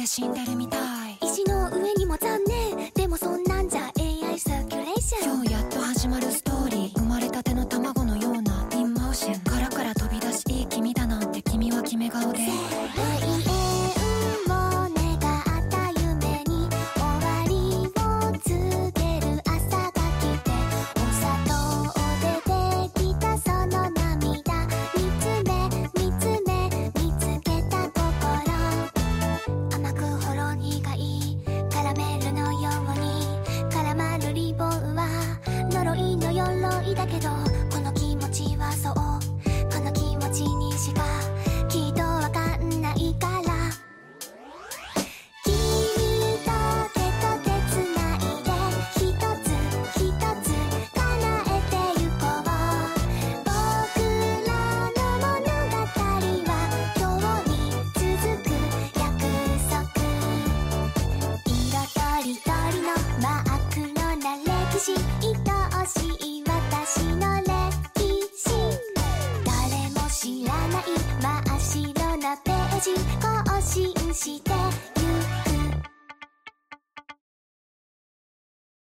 死んでるみたい。 石の上にも残念、でもそんなんじゃ AI サーキュレーション。 今日やっと始まるストーリー、生まれたての卵のようなインモーション。殻から飛び出しいい君だなんて、君は決め顔でだけどこの気持ちはそう、この気持ちにしかきっとわかんないから、君と手と手つないで一つ一つ叶えてゆこう。僕らの物語は今日に続く約束。色とりどりの真っ黒な歴史、愛おしい私の歴史、誰も知らない真っ白なページ更新して